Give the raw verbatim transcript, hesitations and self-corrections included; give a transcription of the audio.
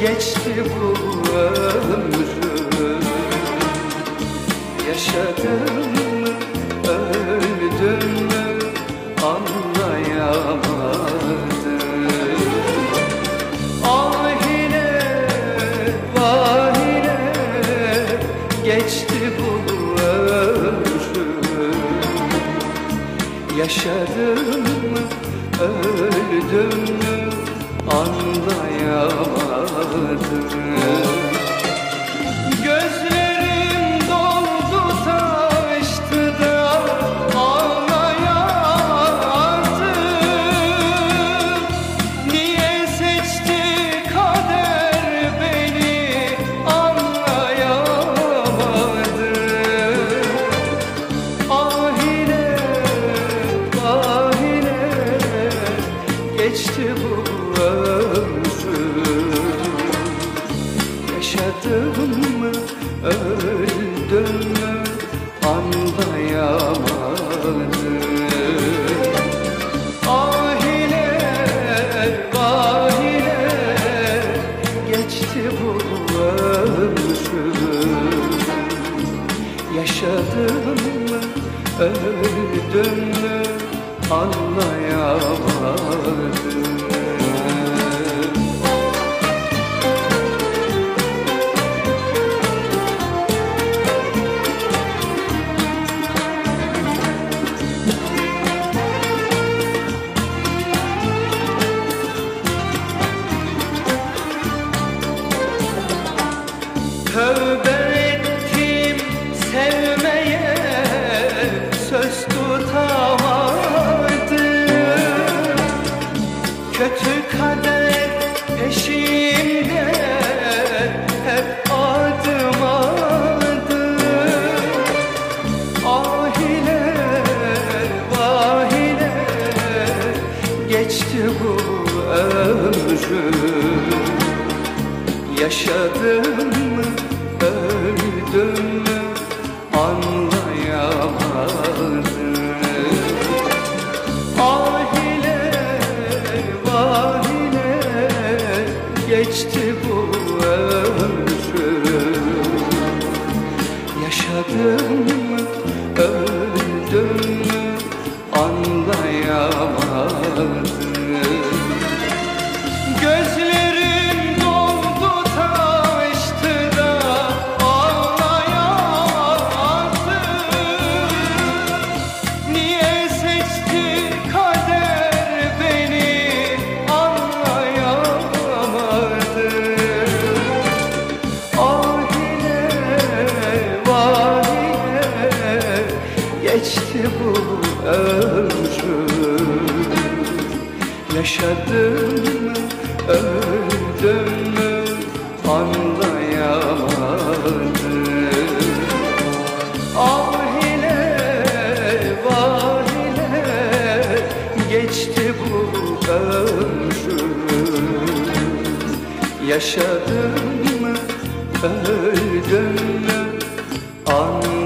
geçti bu ömrüm. Yaşadım mı, öldüm mü anlayamadım. Ahine vahine geçti bu ömrüm. Yaşadım mı, öldüm mü anlayamadım. Gözlerim doldu taştı da ağlayamadım. Niye seçti kader beni anlayamadım. Ahine vahine geçti bu ömrüm. Yaşadım mı, öldüm mü anlayamadım. Ahine vahine geçti bu ömrüm. Yaşadım mı, öldüm mü anlayamadım. Tövbe ettim sevmeye, söz tutamadım. Kötü kader peşimde hep adım adım. Ahine vahine geçti bu ömrüm. Yaşadım mı, öldüm mü anlayamadım. Ahine vahine geçti bu ömrüm. Yaşadım mı, öldüm mü anlayamadım. Gözlerim doldu taştı da ağlayamadım. Niye seçti kader beni anlayamadım. Ahine vahine geçti bu ömrüm. Yaşadım mı, öldüm mü anlayamadım. Ahine vahine geçti bu ömrüm. Yaşadım mı, öldüm mü anlayamadım.